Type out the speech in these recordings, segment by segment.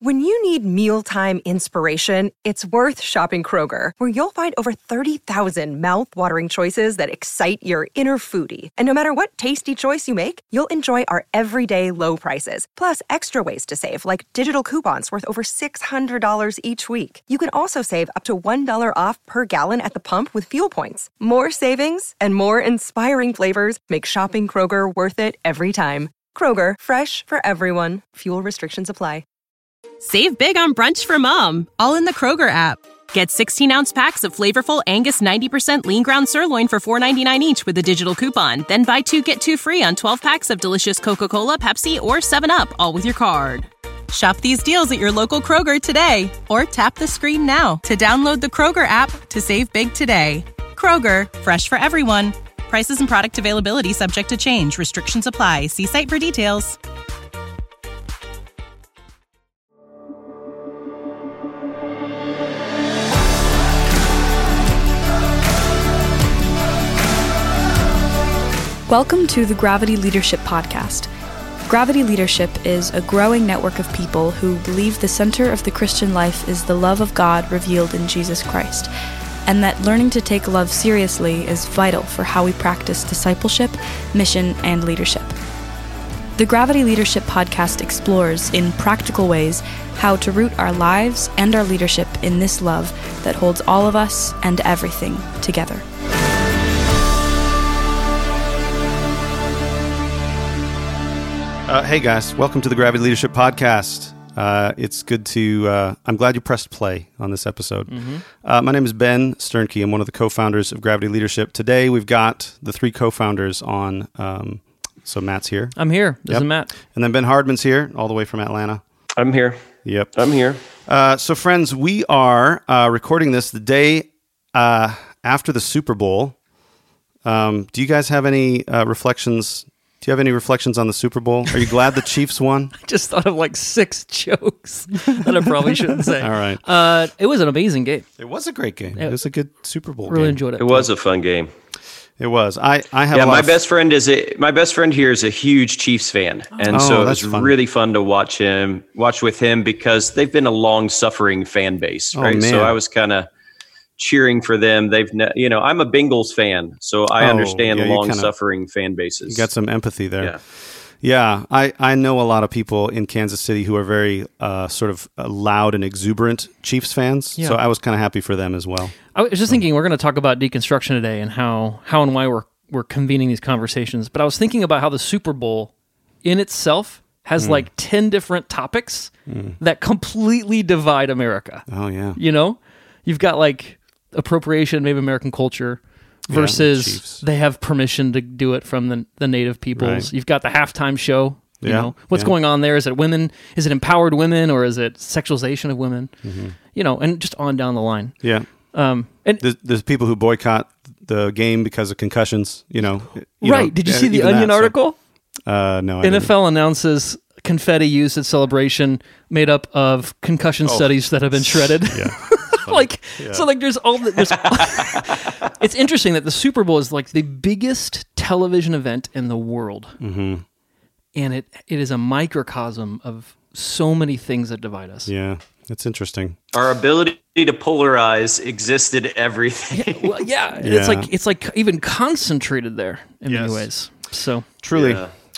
When you need mealtime inspiration, it's worth shopping Kroger, where you'll find over 30,000 mouth-watering choices that excite your inner foodie. And no matter what tasty choice you make, you'll enjoy our everyday low prices, plus extra ways to save, like digital coupons worth over $600 each week. You can also save up to $1 off per gallon at the pump with fuel points. More savings and more inspiring flavors make shopping Kroger worth it every time. Kroger, fresh for everyone. Fuel restrictions apply. Save big on brunch for mom, all in the Kroger app. Get 16-ounce packs of flavorful Angus 90% lean ground sirloin for $4.99 each with a digital coupon. Then buy 2, get 2 free on 12 packs of delicious Coca-Cola, Pepsi, or 7-Up, all with your card. Shop these deals at your local Kroger today, or tap the screen now to download the Kroger app to save big today. Kroger, fresh for everyone. Prices and product availability subject to change. Restrictions apply. See site for details. Welcome to the Gravity Leadership Podcast. Gravity Leadership is a growing network of people who believe the center of the Christian life is the love of God revealed in Jesus Christ, and that learning to take love seriously is vital for how we practice discipleship, mission, and leadership. The Gravity Leadership Podcast explores, in practical ways, how to root our lives and our leadership in this love that holds all of us and everything together. Hey guys, welcome to the Gravity Leadership Podcast. It's good to, I'm glad you pressed play on this episode. My name is Ben Sternke. I'm one of the co-founders of Gravity Leadership. Today we've got the 3 co-founders on, so Matt's here. I'm here. This is Matt. And then Ben Hardman's here, all the way from Atlanta. I'm here. Yep. I'm here. So friends, we are recording this the day after the Super Bowl. Do you guys have any reflections? Do you have any reflections on the Super Bowl? Are you glad the Chiefs won? I just thought of like 6 jokes that I probably shouldn't say. All right. It was an amazing game. It was a great game. It was a good Super Bowl Really game. enjoyed it. It was a fun game. It was. I have. Yeah, my best friend here is a huge Chiefs fan, and so it was fun. really fun to watch with him because they've been a long-suffering fan base, right? Man. So I was kind of cheering for them. I'm a Bengals fan, so I understand long-suffering fan bases. You got some empathy there. Yeah, I know a lot of people in Kansas City who are very sort of loud and exuberant Chiefs fans, so I was kind of happy for them as well. I was just thinking we're going to talk about deconstruction today and how and why we're convening these conversations, but I was thinking about how the Super Bowl in itself has like 10 different topics that completely divide America. Oh, yeah. You know? You've got like appropriation, maybe American culture, versus they have permission to do it from the native peoples. Right. You've got the halftime show. You know what's going on there? Is it women? Is it empowered women, or is it sexualization of women? You know, and just on down the line. Yeah. And there's people who boycott the game because of concussions. Right? Did you see the Onion article? No. NFL announces confetti used at celebration made up of concussion studies that have been shredded. So there's all it's interesting that the Super Bowl is like the biggest television event in the world. And it is a microcosm of so many things that divide us. Yeah, it's interesting. Our ability to polarize existed everything. It's like even concentrated there in many ways. So truly.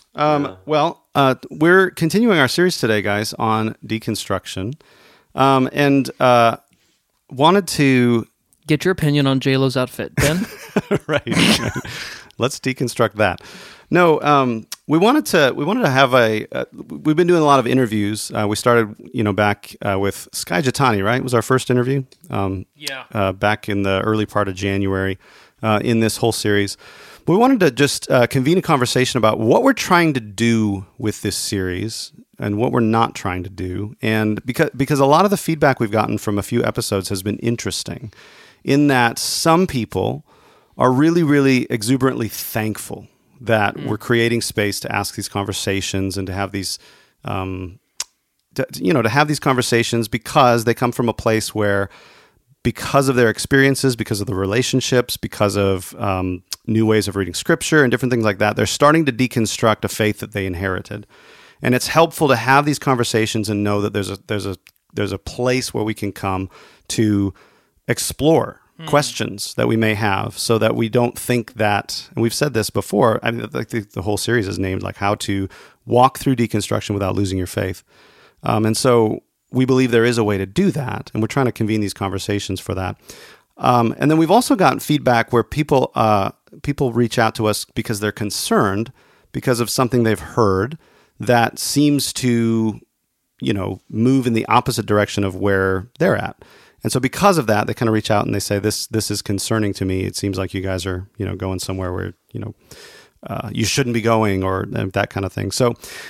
We're continuing our series today, guys, on deconstruction. And wanted to get your opinion on J-Lo's outfit, Ben. right. Let's deconstruct that. No, we wanted to have we've been doing a lot of interviews. We started, back with Skye Jethani, right? It was our first interview. Back in the early part of January, in this whole series. We wanted to just convene a conversation about what we're trying to do with this series and what we're not trying to do. And because a lot of the feedback we've gotten from a few episodes has been interesting in that some people are really, really exuberantly thankful that we're creating space to ask these conversations and to have these, to have these conversations because they come from a place where, because of their experiences, because of the relationships, because of new ways of reading scripture and different things like that, they're starting to deconstruct a faith that they inherited. And it's helpful to have these conversations and know that there's a place where we can come to explore questions that we may have, so that we don't think that, and we've said this before, I mean, like the whole series is named like how to walk through deconstruction without losing your faith. And so we believe there is a way to do that, and we're trying to convene these conversations for that. And then we've also gotten feedback where people reach out to us because they're concerned because of something they've heard that seems to, move in the opposite direction of where they're at. And so because of that, they kind of reach out and they say, this is concerning to me. It seems like you guys are, going somewhere where, you shouldn't be going, or that kind of thing. So,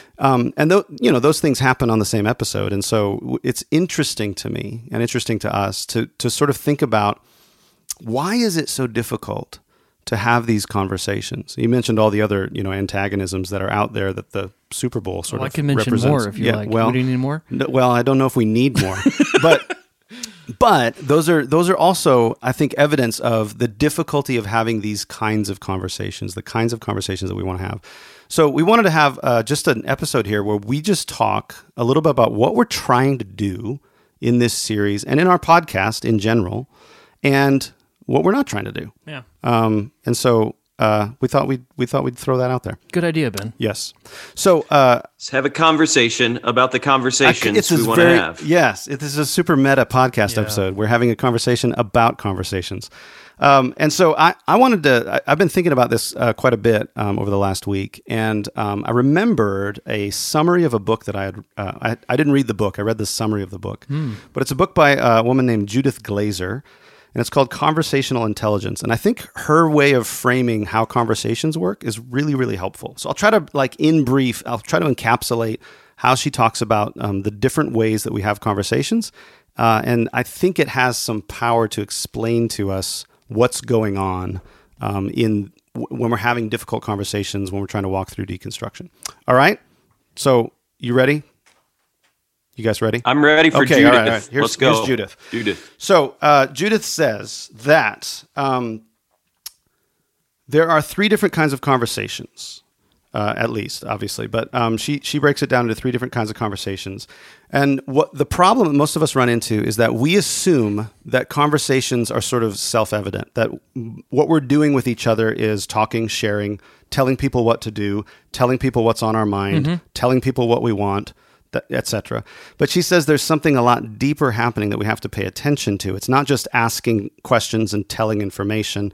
those things happen on the same episode. And so it's interesting to me and interesting to us to sort of think about, why is it so difficult to have these conversations? You mentioned all the other, antagonisms that are out there that the Super Bowl sort of represents. I can mention more if you like. Well, do you need more? Well, I don't know if we need more, but those are also, I think, evidence of the difficulty of having these kinds of conversations, the kinds of conversations that we want to have. So we wanted to have just an episode here where we just talk a little bit about what we're trying to do in this series and in our podcast in general, and what we're not trying to do. Yeah. And so we thought we'd throw that out there. Good idea, Ben. Yes. So let's have a conversation about the conversations we want to have. Yes, this is a super meta podcast episode. We're having a conversation about conversations. And so I've been thinking about this quite a bit over the last week, and I remembered a summary of a book that I had. I didn't read the book. I read the summary of the book, but it's a book by a woman named Judith Glaser. And it's called Conversational Intelligence. And I think her way of framing how conversations work is really, really helpful. So I'll try to, in brief, I'll try to encapsulate how she talks about the different ways that we have conversations. And I think it has some power to explain to us what's going on when we're having difficult conversations, when we're trying to walk through deconstruction. All right? So you ready? You guys ready? I'm ready for Judith. All right. Let's go. Here's Judith. So Judith says that there are three different kinds of conversations, at least, obviously. But she breaks it down into three different kinds of conversations. And what the problem that most of us run into is that we assume that conversations are sort of self-evident, that what we're doing with each other is talking, sharing, telling people what to do, telling people what's on our mind, telling people what we want, etc. But she says there's something a lot deeper happening that we have to pay attention to. It's not just asking questions and telling information.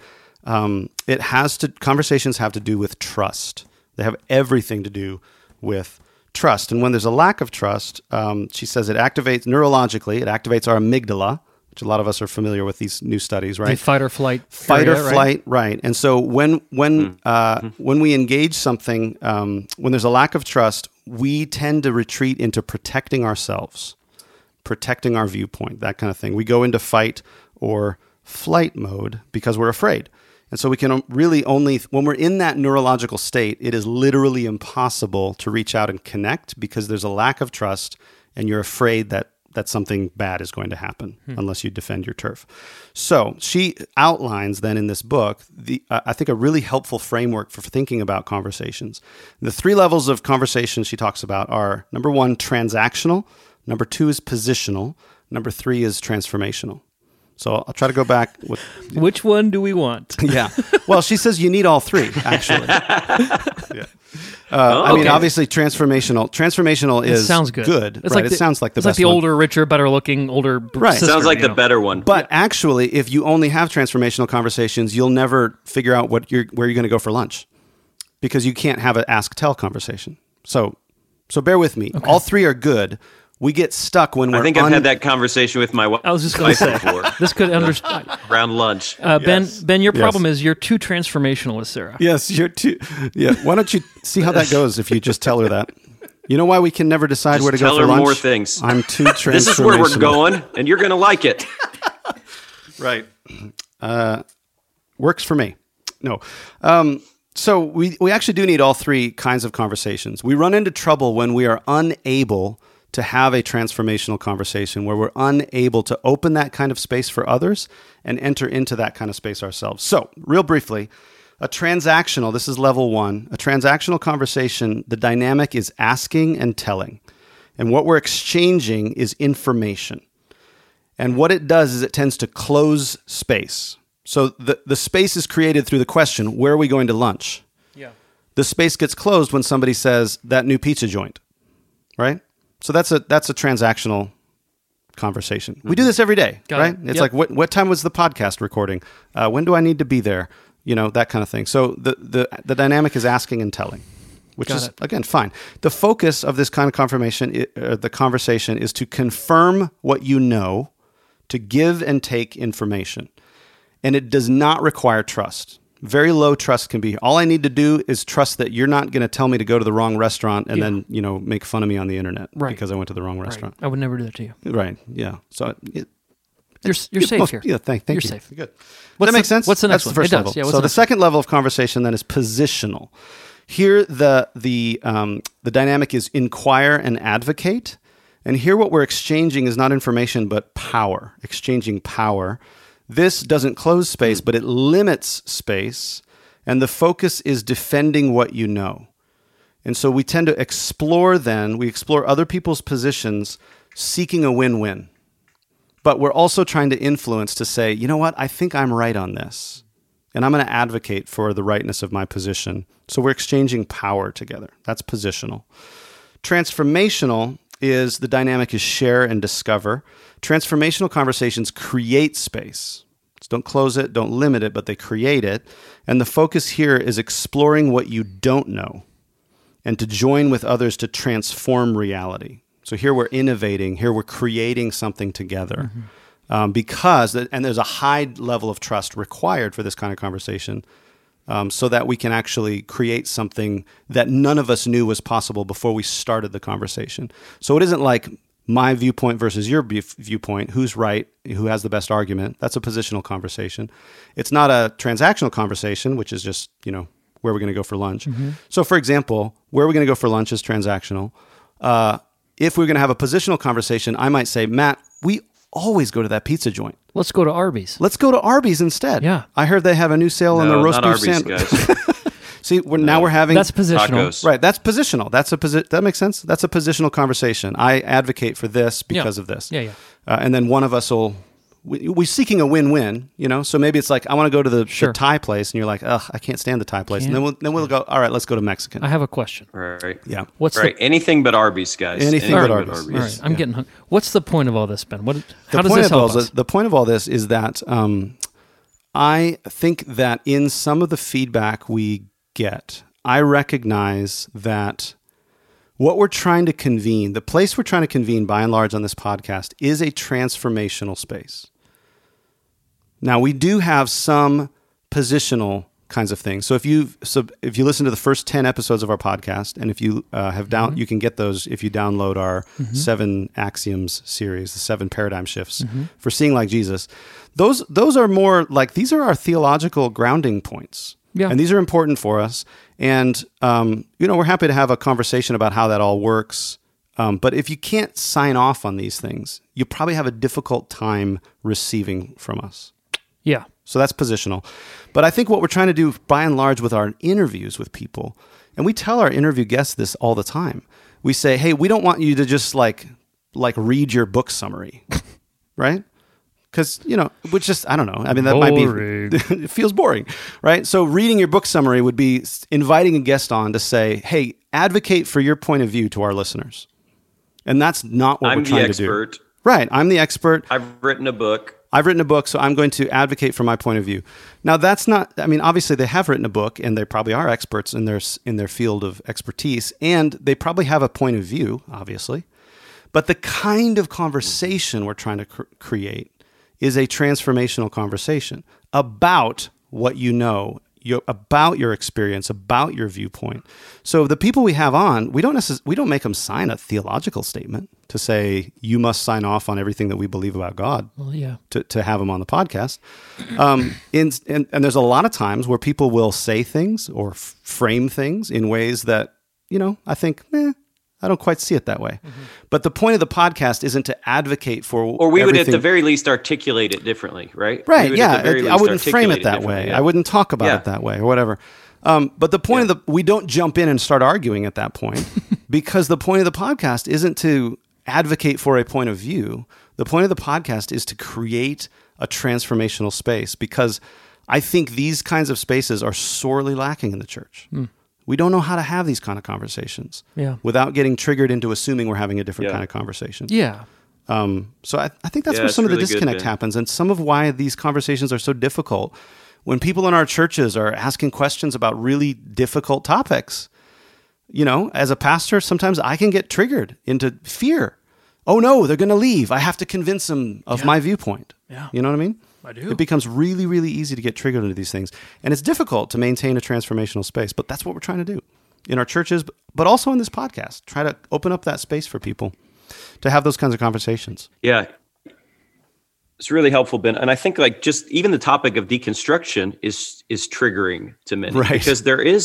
Conversations have to do with trust. They have everything to do with trust. And when there's a lack of trust, she says it activates neurologically. It activates our amygdala, which a lot of us are familiar with these new studies, right? The fight or flight. Right? And so when we engage something, when there's a lack of trust, we tend to retreat into protecting ourselves, protecting our viewpoint, that kind of thing. We go into fight or flight mode because we're afraid. And so we can really only, when we're in that neurological state, it is literally impossible to reach out and connect because there's a lack of trust and you're afraid that something bad is going to happen unless you defend your turf. So she outlines then in this book, I think a really helpful framework for thinking about conversations. The three levels of conversation she talks about are, number one, transactional. Number two is positional. Number three is transformational. So I'll try to go back. Which one do we want? Yeah. Well, she says you need all three, actually. Yeah. I mean, obviously, transformational is sounds good. It's right? It sounds like the best like the one. older, richer, better looking, older right. sister, sounds like the better one. But actually, if you only have transformational conversations, you'll never figure out where you're going to go for lunch because you can't have an ask-tell conversation. So bear with me. Okay. All three are good. We get stuck when we're I think I've had that conversation with my wife. I was just going to say, before. This could understand. Around lunch. Ben, your problem is you're too transformational with Sarah. Yes, you're too. Yeah. Why don't you see how that goes if you just tell her that? You know why we can never decide just where to go for lunch? Tell her more things. I'm too transformational. This is where we're going, and you're going to like it. Right. Works for me. No. So we actually do need all three kinds of conversations. We run into trouble when we are unable to have a transformational conversation, where we're unable to open that kind of space for others and enter into that kind of space ourselves. So real briefly, A transactional, this is level 1, a transactional conversation, the dynamic is asking and telling. And what we're exchanging is information. And what it does is it tends to close space. So the space is created through the question, where are we going to lunch? Yeah. The space gets closed when somebody says, that new pizza joint, right? So that's a transactional conversation. We do this every day, right? It's like, what time was the podcast recording? When do I need to be there? That kind of thing. So the dynamic is asking and telling, which is, again, fine. The focus of this kind of the conversation is to confirm what you know, to give and take information. And it does not require trust. Very low trust can be. All I need to do is trust that you're not going to tell me to go to the wrong restaurant and then, make fun of me on the internet because I went to the wrong restaurant. I would never do that to you. Right. Yeah. So you're safe here. Yeah. Thank you. You're safe. Good. That makes sense? What's the next one? That's the first level. Yeah, so the second level of conversation then is positional. Here, the dynamic is inquire and advocate. And here what we're exchanging is not information, but power, exchanging power. This doesn't close space, but it limits space, and the focus is defending what you know. And so we tend to explore other people's positions, seeking a win-win. But we're also trying to influence to say, you know what, I think I'm right on this, and I'm going to advocate for the rightness of my position. So we're exchanging power together. That's positional. Transformational is the dynamic is share and discover. Transformational conversations create space. So don't close it, don't limit it, but they create it. And the focus here is exploring what you don't know and to join with others to transform reality. So here we're innovating, here we're creating something together. Because there's a high level of trust required for this kind of conversation, so that we can actually create something that none of us knew was possible before we started the conversation. So it isn't like my viewpoint versus your viewpoint, who's right, who has the best argument. That's a positional conversation. It's not a transactional conversation, which is just, where we're going to go for lunch. So for example, where we're going to go for lunch is transactional. If we're going to have a positional conversation, I might say, Matt, we always go to that pizza joint. Let's go to Arby's. Let's go to Arby's instead. Yeah. I heard they have a new sale on the roast beef sandwich. See, now we're having... That's positional. Tacos. Right, that's positional. That makes sense? That's a positional conversation. I advocate for this because of this. Yeah. And then one of us will... We're seeking a win-win, So maybe it's like, I want to go to the Thai place, and you're like, ugh, I can't stand the Thai place. And then we'll go, all right, let's go to Mexican. I have a question. Right. Yeah. Anything but Arby's, guys. Anything but Arby's. All right. I'm getting hungry. What's the point of all this, Ben? How does this help us? The point of all this is that I think that in some of the feedback we get, I recognize that what we're trying to convene, the place we're trying to convene by and large on this podcast, is a transformational space. Now, we do have some positional kinds of things. So if you listen to the first 10 episodes of our podcast, and if you you can get those if you download our 7 Axioms series, the 7 paradigm shifts for seeing like Jesus. Those are more like, these are our theological grounding points. Yeah. And these are important for us. And, we're happy to have a conversation about how that all works. But if you can't sign off on these things, you probably have a difficult time receiving from us. Yeah. So that's positional. But I think what we're trying to do by and large with our interviews with people, and we tell our interview guests this all the time. We say, hey, we don't want you to just like read your book summary, right? Because, which just, I don't know. I mean, that might be, it feels boring, right? So reading your book summary would be inviting a guest on to say, hey, advocate for your point of view to our listeners. And that's not what we're trying to do. I'm the expert. Right. I'm the expert. I've written a book, so I'm going to advocate for my point of view. Now, that's not, obviously they have written a book, and they probably are experts in their field of expertise, and they probably have a point of view, obviously. But the kind of conversation we're trying to create is a transformational conversation about what you know, about your experience, about your viewpoint. So the people we have on, we don't make them sign a theological statement to say, you must sign off on everything that we believe about God. Well, yeah. To have them on the podcast. And there's a lot of times where people will say things or frame things in ways that, I think, I don't quite see it that way. But the point of the podcast isn't to advocate for or we would at the very least articulate it differently, right? Right, yeah. I wouldn't frame it that way. Yeah. I wouldn't talk about it that way or whatever. But the point of we don't jump in and start arguing at that point because the point of the podcast isn't to advocate for a point of view. The point of the podcast is to create a transformational space because I think these kinds of spaces are sorely lacking in the church. We don't know how to have these kind of conversations without getting triggered into assuming we're having a different kind of conversation. Yeah. So I think that's where some of the disconnect happens, and some of why these conversations are so difficult. When people in our churches are asking questions about really difficult topics, as a pastor, sometimes I can get triggered into fear. Oh no, they're going to leave. I have to convince them of my viewpoint. Yeah. You know what I mean? I do. It becomes really, really easy to get triggered into these things. And it's difficult to maintain a transformational space, but that's what we're trying to do in our churches, but also in this podcast. Try to open up that space for people to have those kinds of conversations. Yeah. It's really helpful, Ben. And I think just even the topic of deconstruction is triggering to many. Right. Because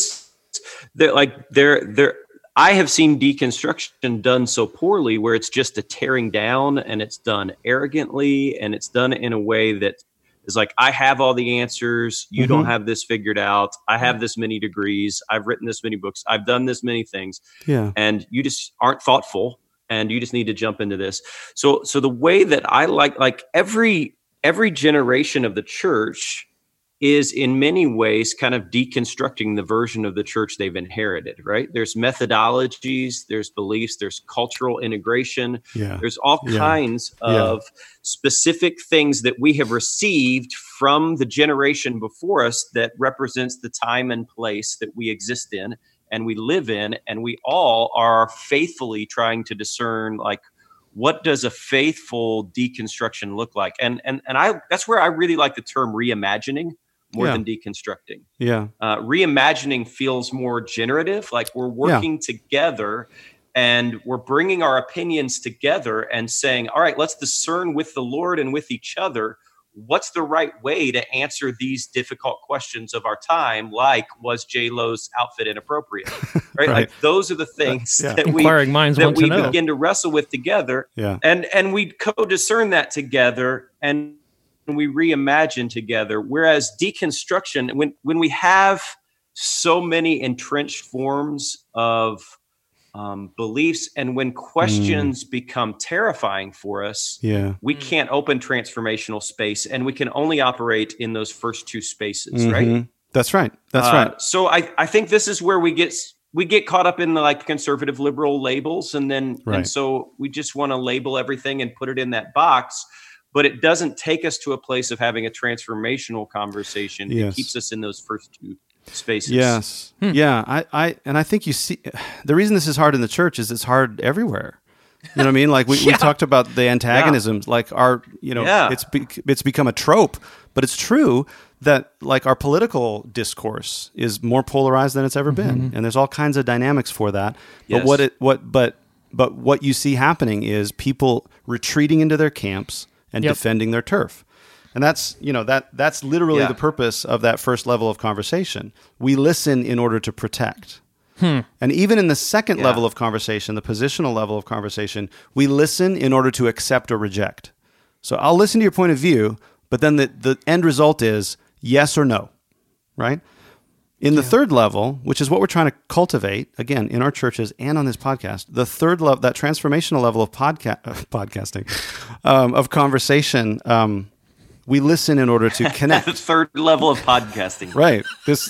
I have seen deconstruction done so poorly where it's just a tearing down and it's done arrogantly and it's done in a way that is like, I have all the answers. You don't have this figured out. I have this many degrees. I've written this many books. I've done this many things. Yeah. And you just aren't thoughtful and you just need to jump into this. So the way that I like every generation of the church is in many ways kind of deconstructing the version of the church they've inherited, right? There's methodologies, there's beliefs, there's cultural integration. Yeah. There's all kinds of specific things that we have received from the generation before us that represents the time and place that we exist in and we live in. And we all are faithfully trying to discern what does a faithful deconstruction look like? And that's where I really like the term reimagining more than deconstructing. Yeah. Reimagining feels more generative, like we're working together and we're bringing our opinions together and saying, all right, let's discern with the Lord and with each other what's the right way to answer these difficult questions of our time, like was J-Lo's outfit inappropriate? Right? Like those are the things that we begin to wrestle with together. Yeah. And we co-discern that together and we reimagine together. Whereas deconstruction, when we have so many entrenched forms of beliefs, and when questions become terrifying for us, we can't open transformational space, and we can only operate in those first two spaces, right? That's right. That's right. So I think this is where we get caught up in the conservative liberal labels, and so we just want to label everything and put it in that box. But it doesn't take us to a place of having a transformational conversation. Yes. It keeps us in those first two spaces. Yes. Yeah. I think you see the reason this is hard in the church is it's hard everywhere. You know what I mean? Like we talked about the antagonisms, like it's become a trope, but it's true that our political discourse is more polarized than it's ever been. And there's all kinds of dynamics for that. Yes. But what you see happening is people retreating into their camps and defending their turf. And that's literally the purpose of that first level of conversation. We listen in order to protect. And even in the second level of conversation, the positional level of conversation, we listen in order to accept or reject. So I'll listen to your point of view, but then the end result is yes or no, right? In the third level, which is what we're trying to cultivate, again, in our churches and on this podcast, the third level, that transformational level of podcasting, of conversation, we listen in order to connect. The third level of podcasting. Right. This,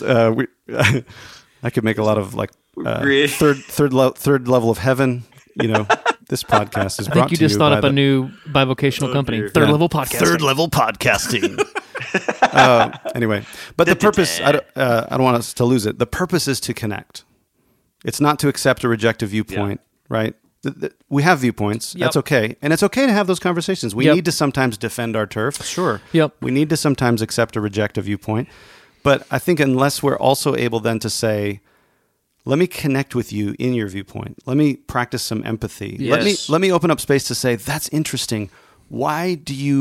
I could make a lot of third level of heaven, This podcast is brought to you. I think you just thought up a new bivocational company. Third level podcasting. Third level podcasting. Anyway, but the purpose, I don't want us to lose it. The purpose is to connect. It's not to accept or reject a viewpoint, right? We have viewpoints. Yep. That's okay. And it's okay to have those conversations. We need to sometimes defend our turf. Sure. Yep. We need to sometimes accept or reject a viewpoint. But I think unless we're also able then to say, let me connect with you in your viewpoint. Let me practice some empathy. Yes. Let me open up space to say, that's interesting. Why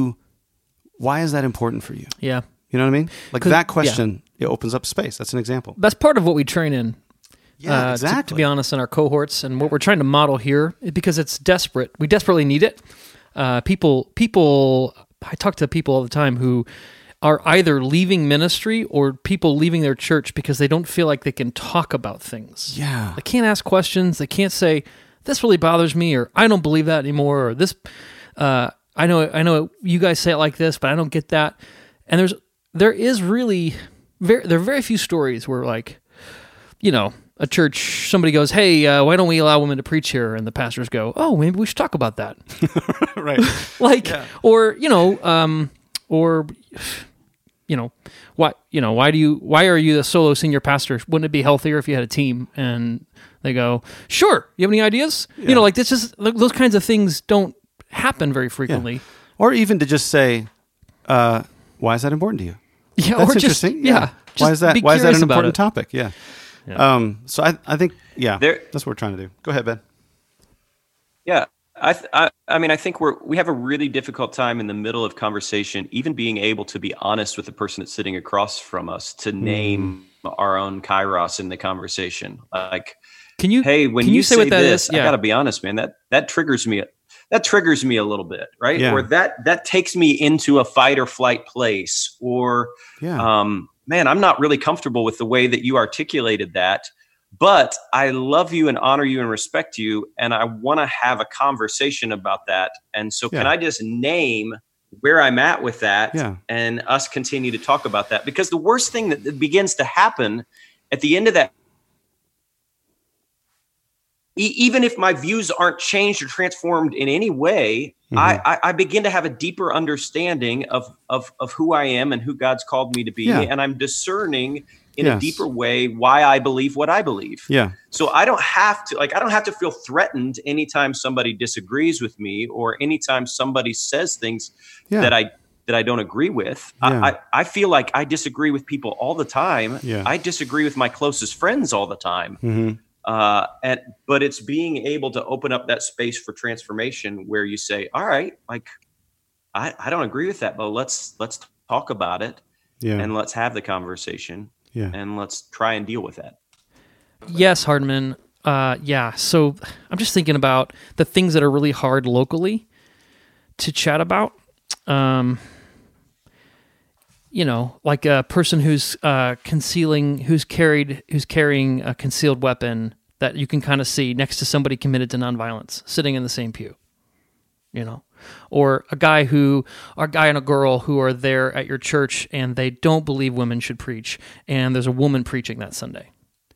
is that important for you? Yeah. You know what I mean? Like that question, it opens up space. That's an example. That's part of what we train in. Yeah, exactly. To be honest, in our cohorts, and what we're trying to model here, because it's desperate. We desperately need it. People. I talk to people all the time who are either leaving ministry or people leaving their church because they don't feel like they can talk about things. Yeah, they can't ask questions. They can't say, "This really bothers me," or "I don't believe that anymore," or "This." I know. You guys say it like this, but I don't get that. And there are very few stories where, like, a church, somebody goes, "Hey, why don't we allow women to preach here?" And the pastors go, "Oh, maybe we should talk about that." Right. Or why are you the solo senior pastor? Wouldn't it be healthier if you had a team? And they go, "Sure. You have any ideas?" Yeah. This is those kinds of things don't happen very frequently. Yeah. Or even to just say, why is that important to you? Yeah, that's or interesting. Just, yeah. Why is that an important topic? Yeah. Yeah. So I think, that's what we're trying to do. Go ahead, Ben. Yeah. I think we have a really difficult time in the middle of conversation, even being able to be honest with the person that's sitting across from us, to name our own kairos in the conversation. Like, when you say what that this, is? Yeah. I gotta be honest, man, that triggers me. That triggers me a little bit, right? Yeah. Or that takes me into a fight or flight place, or, man, I'm not really comfortable with the way that you articulated that, but I love you and honor you and respect you, and I want to have a conversation about that. And so can I just name where I'm at with that and us continue to talk about that? Because the worst thing that begins to happen at the end of that, even if my views aren't changed or transformed in any way, I begin to have a deeper understanding of who I am and who God's called me to be. And I'm discerning in a deeper way why I believe what I believe. Yeah. So I don't have to feel threatened anytime somebody disagrees with me, or anytime somebody says things that I don't agree with. I feel like I disagree with people all the time. Yeah. I disagree with my closest friends all the time. Mm-hmm. But it's being able to open up that space for transformation where you say, all right, like, I don't agree with that, but let's talk about it and let's have the conversation and let's try and deal with that. Yes, Hardman. So I'm just thinking about the things that are really hard locally to chat about. Like a person who's carrying a concealed weapon that you can kind of see next to somebody committed to nonviolence sitting in the same pew, or a guy and a girl who are there at your church and they don't believe women should preach, and there's a woman preaching that Sunday.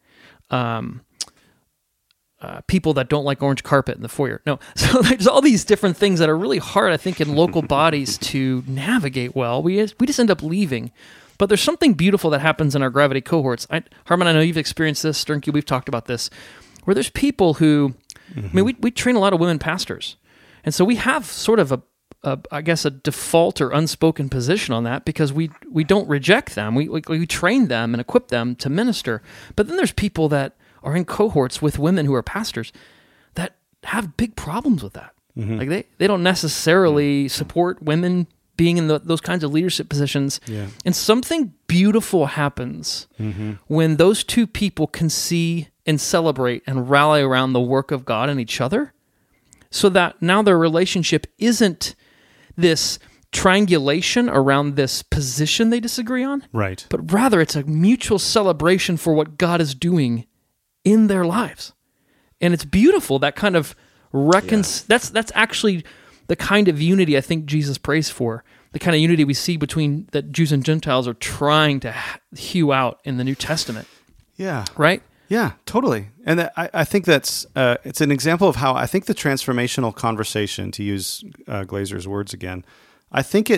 People that don't like orange carpet in the foyer. No, so there's all these different things that are really hard, I think, in local bodies to navigate well. We just end up leaving. But there's something beautiful that happens in our Gravity cohorts. Harmon, I know you've experienced this. Sternke, we've talked about this, where there's people who, we train a lot of women pastors. And so we have sort of a default or unspoken position on that, because we don't reject them. We train them and equip them to minister. But then there's people that are in cohorts with women who are pastors that have big problems with that. Mm-hmm. Like they don't necessarily support women being in those kinds of leadership positions. Yeah. And something beautiful happens when those two people can see and celebrate and rally around the work of God and each other, so that now their relationship isn't this triangulation around this position they disagree on, right? But rather it's a mutual celebration for what God is doing in their lives. And it's beautiful, that kind of that's actually the kind of unity I think Jesus prays for, the kind of unity we see between that Jews and Gentiles are trying to hew out in the New Testament. Yeah. Right? Yeah, totally. And I think that's it's an example of how I think the transformational conversation, to use Glazer's words again, I think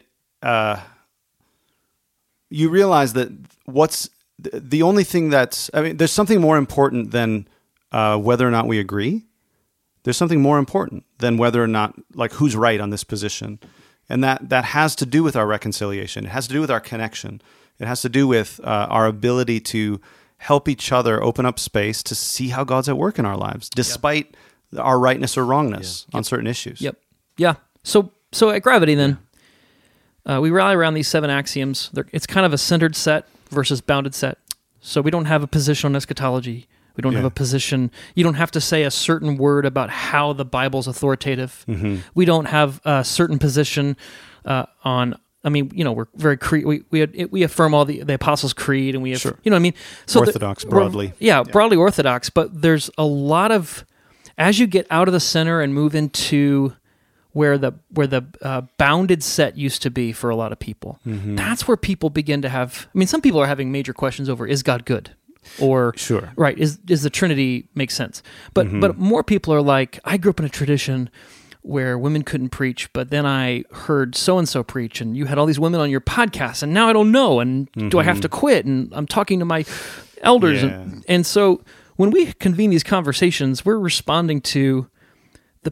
you realize that the only thing there's something more important than whether or not we agree. There's something more important than whether or not, like, who's right on this position. And that has to do with our reconciliation. It has to do with our connection. It has to do with our ability to help each other open up space to see how God's at work in our lives, despite our rightness or wrongness on certain issues. Yep. Yeah. So at Gravity, then, we rally around these 7 axioms. It's kind of a centered set versus bounded set. So we don't have a position on eschatology. We don't have a position. You don't have to say a certain word about how the Bible's authoritative. We don't have a certain position on. I mean, we're very we affirm all the Apostles' Creed, and we have, you know what I mean? So orthodox broadly. Broadly orthodox, but there's a lot of, as you get out of the center and move into where the bounded set used to be for a lot of people, that's where people begin to have, I mean, some people are having major questions over, is God good? Or, right, is the Trinity make sense? But more people are like, I grew up in a tradition where women couldn't preach, but then I heard so-and-so preach, and you had all these women on your podcast, and now I don't know, and do I have to quit? And I'm talking to my elders. And so when we convene these conversations, we're responding to the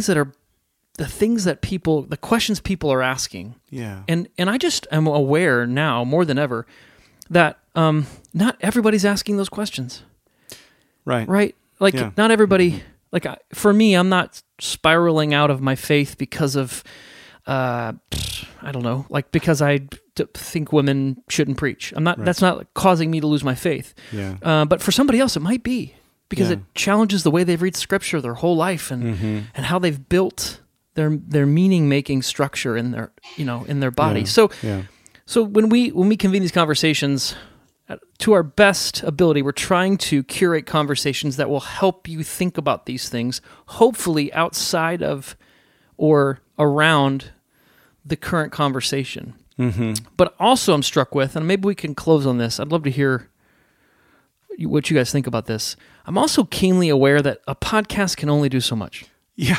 questions people are asking. Yeah. And I just am aware now, more than ever, that not everybody's asking those questions. Right. Right? Like, not everybody... Like, for me, I'm not spiraling out of my faith because of, I don't know, like because I think women shouldn't preach. I'm not. Right. That's not causing me to lose my faith. Yeah. But for somebody else, it might be because it challenges the way they've read Scripture their whole life and how they've built their meaning making structure in their in their body. So when we convene these conversations, to our best ability, we're trying to curate conversations that will help you think about these things, hopefully outside of or around the current conversation. But also I'm struck with, and maybe we can close on this, I'd love to hear what you guys think about this. I'm also keenly aware that a podcast can only do so much. Yeah.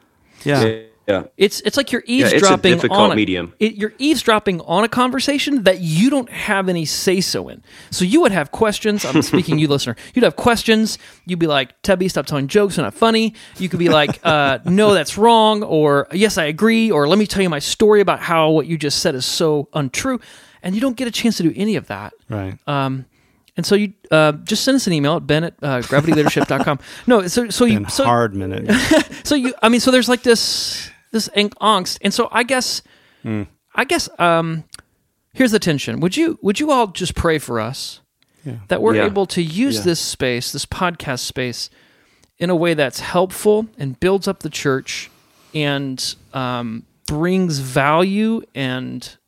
It's like you're eavesdropping it's a difficult medium. You're eavesdropping on a conversation that you don't have any say-so in. So you would have questions. I'm speaking you, listener. You'd have questions. You'd be like, Tebby, stop telling jokes. They're not funny. You could be like, no, that's wrong. Or, yes, I agree. Or let me tell you my story about how what you just said is so untrue. And you don't get a chance to do any of that. Right. And so you just send us an email at ben@gravityleadership.com. No, so you... hard minute. So there's like this angst, and so I guess here's the tension. Would you all just pray for us that we're able to use this space, this podcast space, in a way that's helpful and builds up the church and brings value and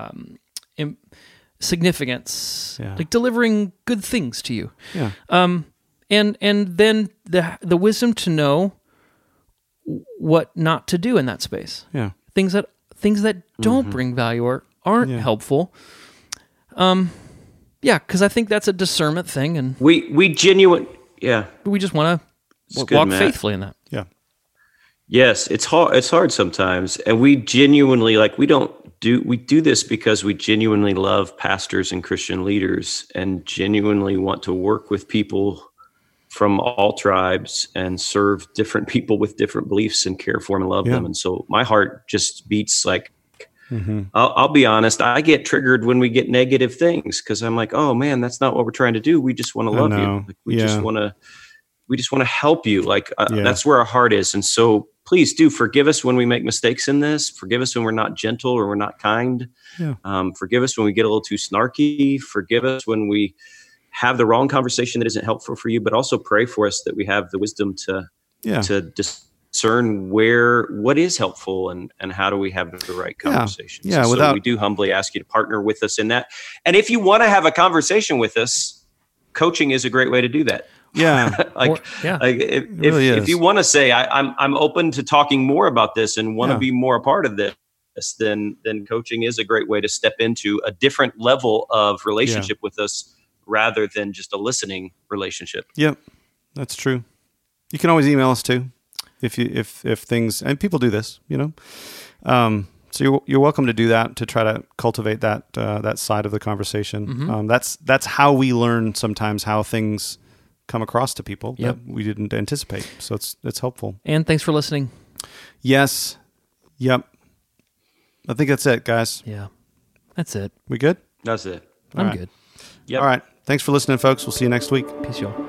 significance, like delivering good things to you, and then the wisdom to know what not to do in that space. Yeah. Things that don't bring value or aren't helpful. Because I think that's a discernment thing, and we we just want to walk faithfully in that. Yeah. Yes, it's hard sometimes, and we genuinely we do this because we genuinely love pastors and Christian leaders, and genuinely want to work with people from all tribes and serve different people with different beliefs and care for them and love them. And so my heart just beats like, I'll be honest, I get triggered when we get negative things because I'm like, oh man, that's not what we're trying to do. We just want to love you. Like, we just want to help you. That's where our heart is. And so please do forgive us when we make mistakes in this. Forgive us when we're not gentle or we're not kind. Forgive us when we get a little too snarky. Forgive us when we have the wrong conversation that isn't helpful for you, but also pray for us that we have the wisdom to discern what is helpful and how do we have the right conversations. So we do humbly ask you to partner with us in that. And if you want to have a conversation with us, coaching is a great way to do that. Yeah. If you want to say, I'm open to talking more about this and want to be more a part of this, then coaching is a great way to step into a different level of relationship with us, rather than just a listening relationship. Yep, that's true. You can always email us too, if things, and people do this, So you're welcome to do that, to try to cultivate that side of the conversation. That's how we learn sometimes how things come across to people that we didn't anticipate. So it's helpful. And thanks for listening. Yes. Yep. I think that's it, guys. Yeah, that's it. We good? That's it. I'm good. Yep. All right. Thanks for listening, folks. We'll see you next week. Peace, y'all.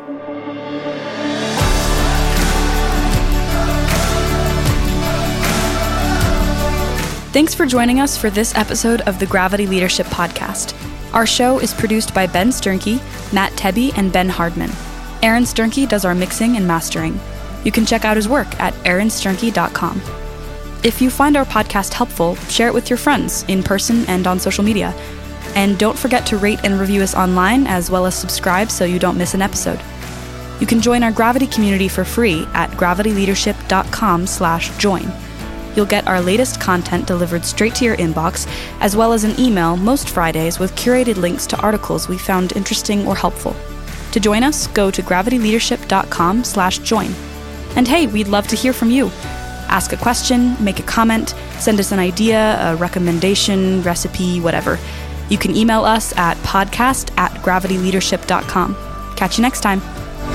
Thanks for joining us for this episode of the Gravity Leadership Podcast. Our show is produced by Ben Sternke, Matt Tebby, and Ben Hardman. Aaron Sternke does our mixing and mastering. You can check out his work at aaronsternke.com. If you find our podcast helpful, share it with your friends in person and on social media. And don't forget to rate and review us online, as well as subscribe so you don't miss an episode. You can join our Gravity community for free at gravityleadership.com/join. You'll get our latest content delivered straight to your inbox, as well as an email most Fridays with curated links to articles we found interesting or helpful. To join us, go to gravityleadership.com/join. And hey, we'd love to hear from you. Ask a question, make a comment, send us an idea, a recommendation, recipe, whatever. You can email us at podcast@gravityleadership.com. Catch you next time.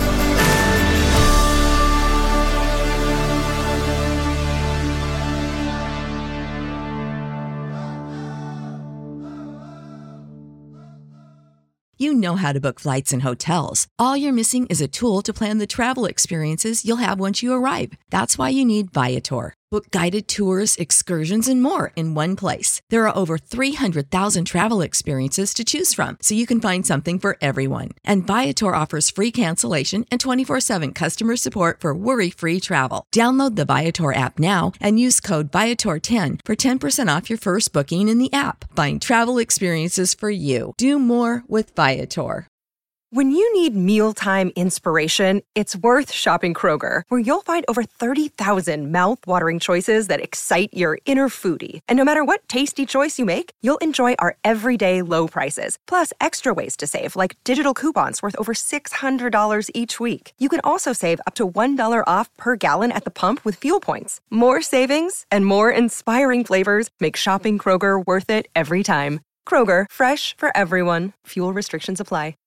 You know how to book flights and hotels. All you're missing is a tool to plan the travel experiences you'll have once you arrive. That's why you need Viator. Book guided tours, excursions, and more in one place. There are over 300,000 travel experiences to choose from, so you can find something for everyone. And Viator offers free cancellation and 24/7 customer support for worry-free travel. Download the Viator app now and use code Viator10 for 10% off your first booking in the app. Find travel experiences for you. Do more with Viator. When you need mealtime inspiration, it's worth shopping Kroger, where you'll find over 30,000 mouth-watering choices that excite your inner foodie. And no matter what tasty choice you make, you'll enjoy our everyday low prices, plus extra ways to save, like digital coupons worth over $600 each week. You can also save up to $1 off per gallon at the pump with fuel points. More savings and more inspiring flavors make shopping Kroger worth it every time. Kroger, fresh for everyone. Fuel restrictions apply.